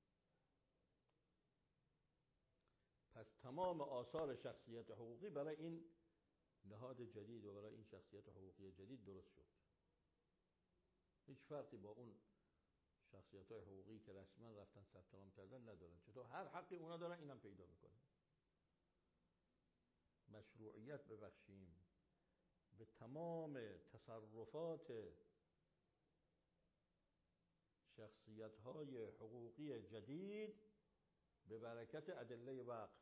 پس تمام آثار شخصیت حقوقی برای این نهاد جدید و برای این شخصیت حقوقی جدید درست شد. هیچ فرقی با اون شخصیت‌های حقوقی که رسما رفتن ثبت نام کردن ندارن. چطور هر حقی اونا دارن اینم پیدا میکنه. مشروعیت ببخشیم به تمام تصرفات شخصیت‌های حقوقی جدید به برکت ادله وقف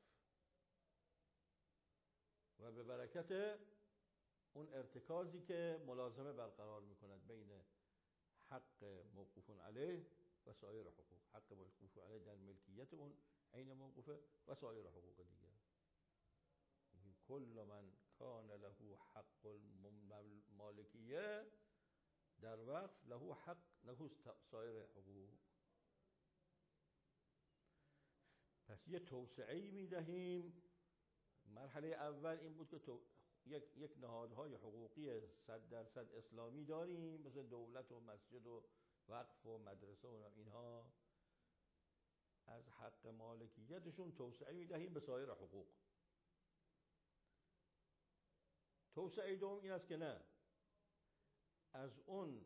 و به برکت اون ارتکازی که ملازمه برقرار میکند بین حق موقوف علیه و سایر حقوق. حق موقوف علیه در ملکیت اون عین موقوفه و سایر حقوق دیگر. کل من کان له حق المالکیه در وقف له حق له سایر حقوق. پس یه توسعه‌ای میدهیم. مرحله اول این بود که تو یک یک نهادهای حقوقی صد درصد اسلامی داریم، مثل دولت و مسجد و وقف و مدرسه و اینها، از حق مالکیتشون توسعه میدهیم به سایر حقوق. توسعه دوم این است که نه، از اون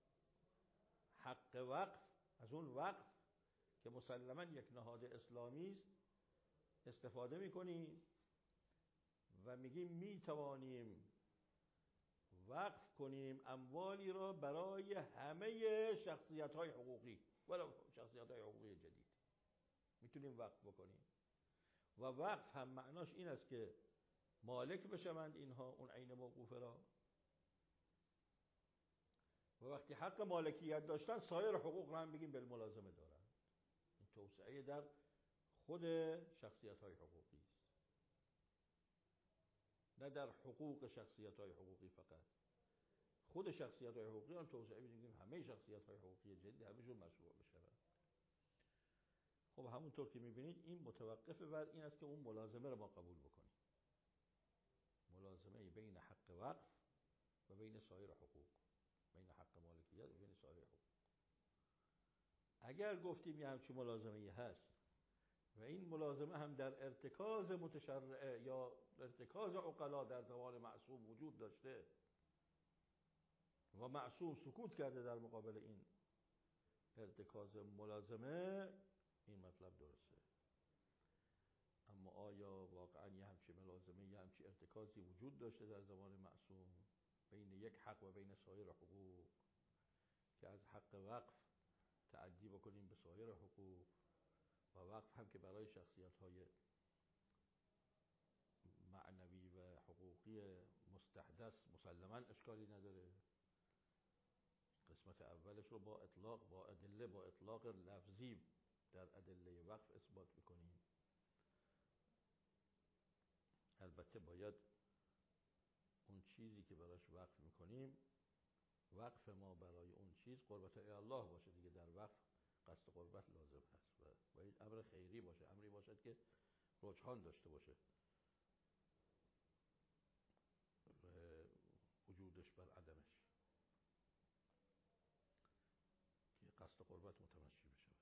حق وقف، از اون وقف که مسلماً یک نهاد اسلامی است استفاده میکنیم و میگیم میتوانیم وقف کنیم اموالی را برای همه شخصیت‌های حقوقی ولو شخصیت‌های حقوقی جدید میتونیم وقف بکنیم. و وقف هم معناش این است که مالک بشوند اینها اون عین موقوفه را، و وقتی حق مالکیت داشتن سایر حقوق را هم بگیم بالملازمه دارن. این توسعه در خود شخصیت‌های حقوقی است، نه در حقوق شخصیت‌های حقوقی فقط. خود شخصیت‌های حقوقی هم توسعه میدیم همه شخصیت‌های حقوقی جدید همه‌شون مشروع بشن. خب همونطور که می‌بینید این متوقف بر این است که اون ملازمه رو ما قبول بکنیم، ملازمه بین حق وقف و بین سایر حقوق، بین حق مالکیت و بین سایر حقوق. اگر گفتیم یه همچین ملازمه‌ای هست و این ملازمه هم در ارتکاز متشرعه یا ارتکاز عقلا در زمان معصوم وجود داشته و معصوم سکوت کرده در مقابل این ارتکاز ملازمه، این مطلب درسته. اما آیا واقعا یه همچین ملازمه، یه همچین ارتکازی وجود داشته در زمان معصوم بین یک حق و بین سایر حقوق که از حق وقف تعدی بکنیم به سایر حقوق، و وقف هم که برای شخصیت‌های معنوی و حقوقی مستحدث مسلماً اشکالی نداره. قسمت اولش رو با اطلاق، با ادله، با اطلاق لفظی در ادله وقف اثبات می‌کنیم. البته باید اون چیزی که براش وقف میکنیم وقف ما برای اون چیز قربت الله باشه دیگه. در وقف قصد قربت لازم هست و باید امر خیری باشه، امری باشد که رجحان داشته باشه وجودش بر عدمش، که قصد قربت متمشی بشود.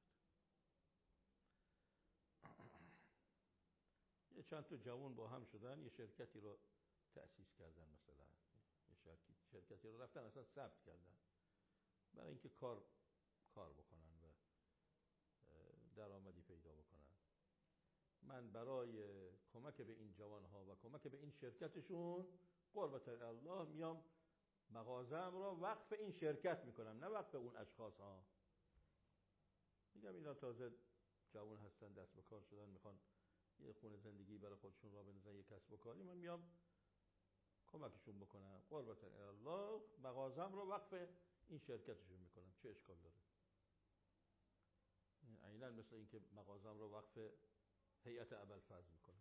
یه چند تا جوان با هم شدن یه شرکتی رو تأسیس کردن، مثلا یه شرکتی شرکتی رو رفتن اصلا ثبت کردن برای اینکه کار کار بکنن و درآمدی پیدا بکنن. من برای کمک به این جوانها و کمک به این شرکتشون قربت الله میام مغازم را وقف این شرکت میکنم، نه وقف اون اشخاص ها. میگم اینا تازه جوان هستن، دست به کار شدن، میخوان یه خونه زندگی برای خودشون را بندازن، یه کسب و کاری، من میام کمکشون بکنم قربت الله مغازم را وقف این شرکتشون میکنم. چه اشکال داره؟ عیناً مثل اینکه مغازم را وقف هیئت ابوالفضل میکنم.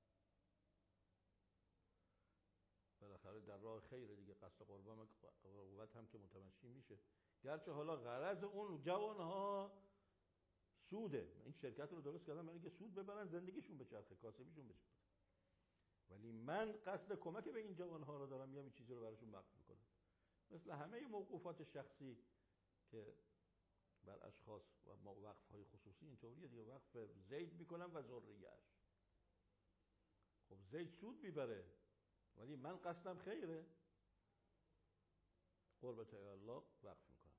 بالاخره در راه خیر دیگه، قصد قربت هم که متمشی میشه، گرچه حالا غرض اون جوان ها سوده. این شرکت رو درست کردن برای اینکه سود ببرن، زندگیشون بچرخه، کاسبیشون بچرخه، ولی من قصد کمک به این جوان ها رو دارم، میام این چیزی رو براشون وقف میکنم. مثل همه موقوفات شخصی که بر اشخاص و وقف های خصوصی اینطوریه دیگه، وقف زید میکنم و ذریه‌اش. خب زید سود میبره ولی من قصدم خیره، قربت الله وقف میکنم.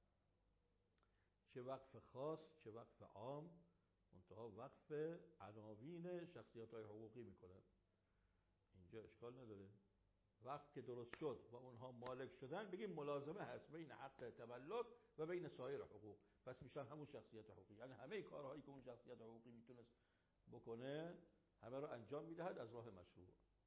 چه وقف خاص چه وقف عام، منتها وقف عناوین شخصیت های حقوقی میکنم. اینجا اشکال نداره. وقت که درست شد و اونها مالک شدن، بگیم ملازمه هست بین حق تملک و بین سایر حقوق، پس میشن همون شخصیت حقوقی. یعنی همه کارهایی که اون شخصیت حقوقی میتونست بکنه همه رو انجام میدهد از راه مشروع.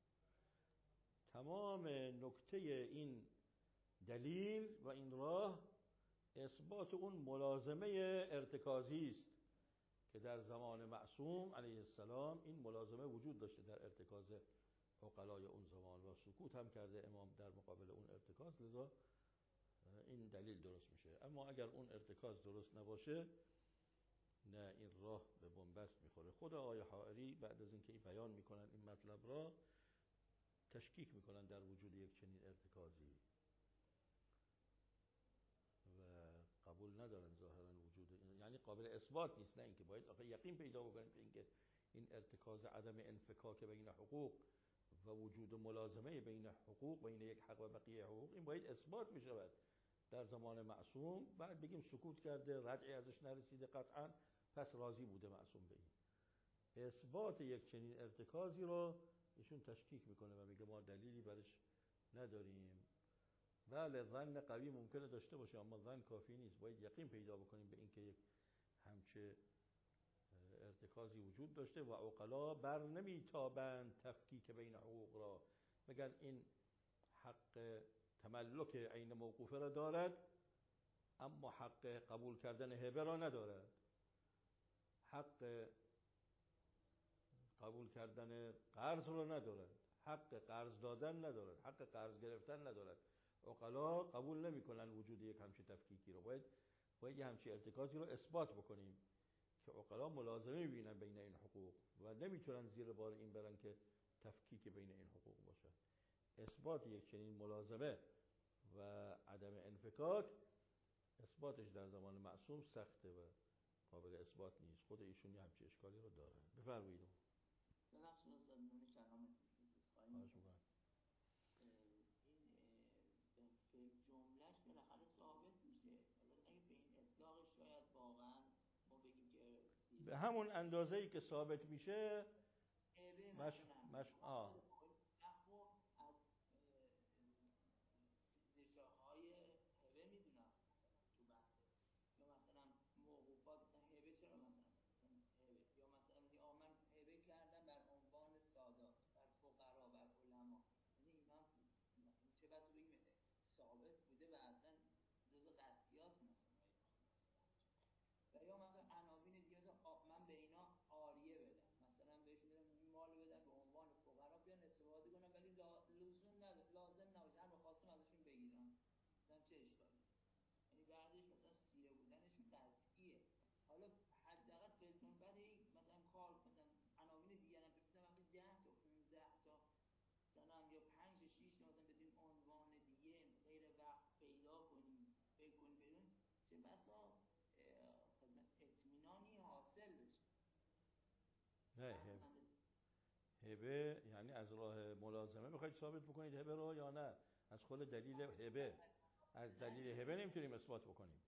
تمام نکته این دلیل و این راه اثبات اون ملازمه ارتکازی است که در زمان معصوم علیه السلام این ملازمه وجود داشته در ارتکاز عقلای اون زمان و سکوت هم کرده امام در مقابل اون ارتکاز، لذا این دلیل درست میشه. اما اگر اون ارتکاز درست نباشه، نه این راه به بنبست میخوره. خود آقای حائری بعد از اینکه این بیان میکنن این مطلب را، تشکیک میکنن در وجود یک چنین ارتکازی و قبول ندارن ظاهرا وجود این، یعنی قابل اثبات نیست. نه اینکه باید آخه یقین پیدا بکنیم که اینکه این ارتکاز عدم انفکاک بین حقوق و وجود ملازمه بین حقوق، بین یک حق و بقیه حقوق، این باید اثبات میشود در زمان معصوم. بعد بگیم سکوت کرده، رجعی ازش نرسیده قطعا، پس راضی بوده معصوم به این. اثبات یک چنین ارتکازی رو ایشون تشکیک میکنه و میگه ما دلیلی برش نداریم. بله ظن قوی ممکنه داشته باشه، اما ظن کافی نیست، باید یقین پیدا بکنیم به اینکه یک همچه ارتکازی وجود داشته و عقلا بر نمیتابند تفکیک بین حقوق را. میگن این حق تملک عین موقوفه را دارد اما حق قبول کردن هبه را ندارد، حق قبول کردن قرض را ندارد، حق قرض دادن ندارد، حق قرض گرفتن ندارد. عقلا قبول نمی کنن وجود یک همچین تفکیکی رو. باید باید یه همچین ارتکازی رو اثبات بکنیم که عقلا ملازمه می‌بینن بین این حقوق و نمیتونن زیر بار این برن که تفکیک بین این حقوق باشه. اثبات یک چنین ملازمه و عدم انفکاک، اثباتش در زمان معصوم سخته و قابل اثبات نیست. خود ایشون یه همچین اشکالی رو دارن. بفرمایید. ببخشید استاد نمی کلام خواهی می‌کنم. این به جملهش بالاخره ثابت میشه، حالا اگه به این اطلاقش شاید واقعا ما بگیم که به همون اندازه‌ای که ثابت میشه مش مش آه از زشاهای هبه میدونم مثلا تو بنده، یا مثلا موقوفات مثلا هبه چرا مثلا مثلا هبه، یا مثلا میگه آ من هبه کردم بر عنوان سادات، بر فقرا، بر علما، یعنی اینا چه بس بگیم ثابت بوده و اصلا جزء قطعیات مثلا و یا مثلا عناوین دیگه من به اینا عاریه بدم، مثلا بهشون بدم مال بدم به عنوان فقرا، بیان نه هبه یعنی از راه ملازمه میخواید ثابت بکنید هبه رو یا نه از خود دلیل هبه؟ از دلیل هبه نمیتونیم اثبات بکنیم.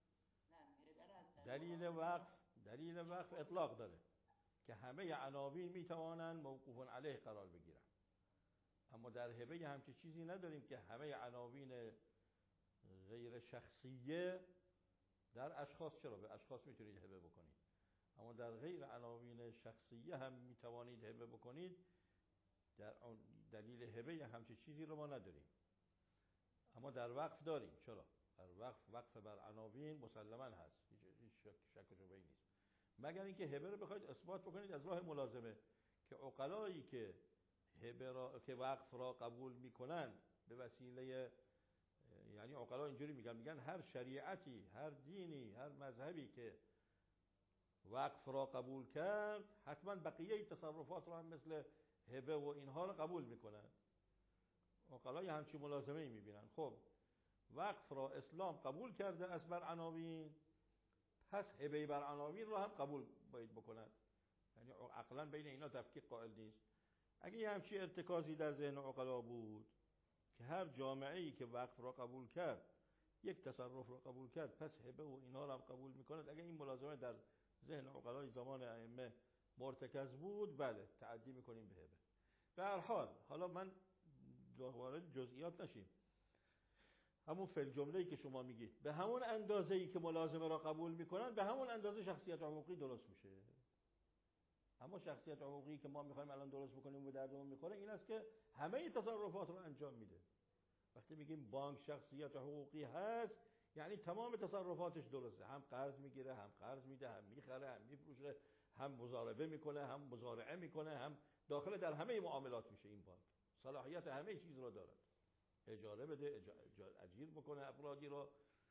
دلیل وقف دلیل وقف اطلاق داره که همه عناوین میتوانند موقوف علیه قرار بگیرن، اما در هبه همچی چیزی نداریم که همه عناوین غیر شخصیه در اشخاص. چرا به اشخاص میتونید هبه بکنید اما در غیر عناوین شخصیه هم میتوانید هبه بکنید؟ در دلیل هبه همچی چیزی رو ما نداریم، اما در وقف داریم. چرا؟ در وقف وقف بر عناوین مسلما هست، هیچ شک, شک و شبهه‌ای نیست، مگر اینکه هبه رو بخواید اثبات بکنید از راه ملازمه که عقلایی که هبه را که وقف را قبول میکنن به وسیله، یعنی عقلا اینجوری میگن میگن هر شریعتی، هر دینی، هر مذهبی که وقف را قبول کرد حتما بقیه تصرفات را هم مثل هبه و اینها را قبول میکنن. عقلای همچین ملازمه ای میبینن. خب وقف را اسلام قبول کرده از بر عناوین، پس هبه بر عناوین را هم قبول باید بکنن، یعنی عقلا بین اینا تفکیک قائل نیست. اگه یه همچین ارتکازی در ذهن عقلا بود که هر جامعه‌ای که وقف را قبول کرد یک تصرف را قبول کرد پس هبه و اینا را هم قبول میکند، اگه این ملازمه در ذهن عقلای زمان ائمه مرتکز بود، بله تعدی میکنیم به هبه. به هر حال حالا من وارد جزئیات نشیم، همون فعل جمله‌ای که شما میگید به همون اندازه‌ای که ملازمه را قبول میکنن به همون اندازه شخصیت حقوقی درست میشه. اما شخصیت حقوقی که ما میخوایم الان درست بکنیم و دردمون میخوره این است که همه تصرفات رو انجام میده. وقتی میگیم بانک شخصیت حقوقی هست یعنی تمام تصرفاتش درسته، هم قرض میگیره، هم قرض میده، هم میخره، هم میفروشه، هم مضاربه میکنه، هم مزارعه میکنه، هم داخل در همه معاملات میشه. این بانک صلاحیت همه چیز رو دارد، اجاره بده، اجیر بکنه افرادی رو،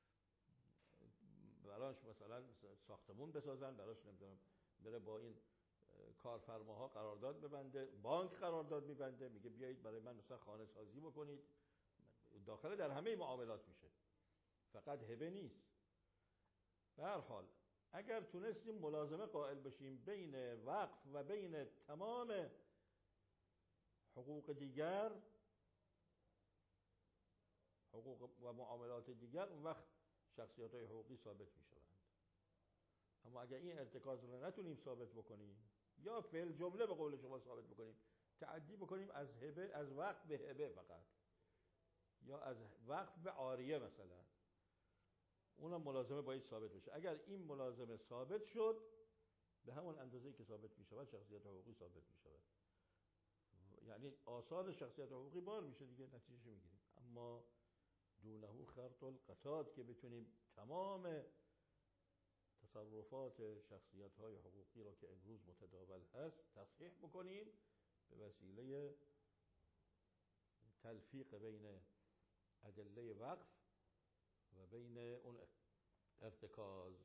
براش مثلا ساختمون بسازن، براش نمیدونم بره با این کارفرماها قرارداد ببنده، بانک قرارداد میبنده، میگه بیایید برای من مثلا خانه سازی بکنید، داخل در همه معاملات میشه، فقط هبه نیست. به هر حال اگر تونستیم ملازمه قائل بشیم بین وقف و بین تمام حقوق دیگر، حقوق و معاملات دیگر، اون وقت شخصیت های حقوقی ثابت میشوند. اما اگر این ارتکاز رو نتونیم ثابت بکنیم یا فعل جمله به قول شما ثابت بکنیم، تعدی بکنیم از هبه، از وقف به هبه فقط، یا از وقف به عاریه مثلا، اونم ملازمه باید ثابت بشه. اگر این ملازمه ثابت شد به همون اندازه‌ای که ثابت میشود شخصیت حقوقی ثابت میشود، یعنی آثار شخصیت حقوقی بار میشه دیگه، نتیجهش میگیریم. اما دونه خرط القطاد که بتونیم تمام تصرفات شخصیت های حقوقی را که امروز متداول هست تصحیح بکنیم به وسیله تلفیق بین ادله وقف و بین اون ارتکاز،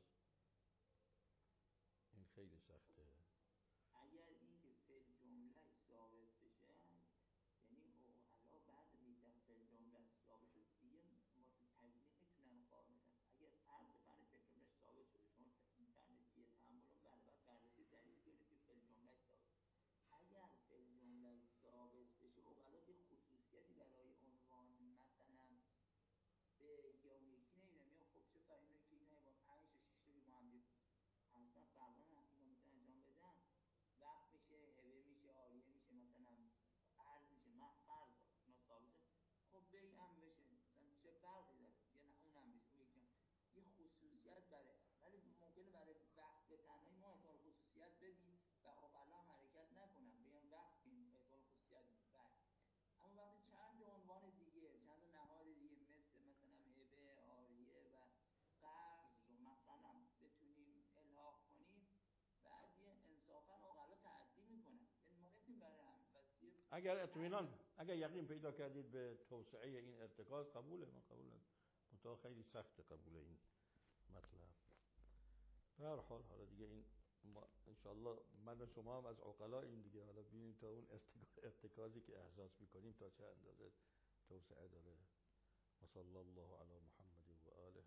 این خیلی سخته. اگر این که فعل جمله ثابت بشه، یعنی عقلا بعد از این فعل جمله ثابت شد دیگه واسه تبیین میتونن قائل مثلا اگر فرض بفرمایید فعل جمله ثابت شده، شما فرض یه تعامل بعد بعد بررسی دلیل بیارید که فعل جمله ثابت. اگر فعل جمله ثابت بشه عقلا یه خصوصیتی برای عنوان مثلا به یا اون یکی نمیدونم یا خب چه فرقی که اینا با پنج تا شش تا با هم اصلا فرضاً اینا میتونن انجام بدن، وقت میشه، هبه میشه، عاریه میشه، مثلا قرض میشه، من فرض اینا ثابته، خب بی هم بشه، مثلا چه فرقی داره؟ یا نه اونم بشه، اون یکی یه خصوصیت برای، ولی ممکنه برای وقت به تنهایی ما احتمال خصوصیت بدیم و عقلا حرکت نکنن، بیان وقت این احتمال خصوصیت بدیم. اما وقتی چند عنوان دیگه، چند نهاد دیگه مثل مثلا هبه، عاریه و قرض رو مثلا بتونیم الحاق کنیم، بعد یه انصافا عقلا تعدی میکنن، یعنی ما نمیتونیم برای هم بس. اگر اطمینان، اگر یقین پیدا کردید به توسعه این ارتکاز قبوله، ما قبول منتها خیلی سخت قبول این مطلب. به هر حال حالا دیگه این ما انشالله من و شما هم از عقلا این دیگه، حالا ببینیم تا اون ارتکازی که احساس میکنیم تا چه اندازه توسعه داره. و صلی الله علی محمد و آله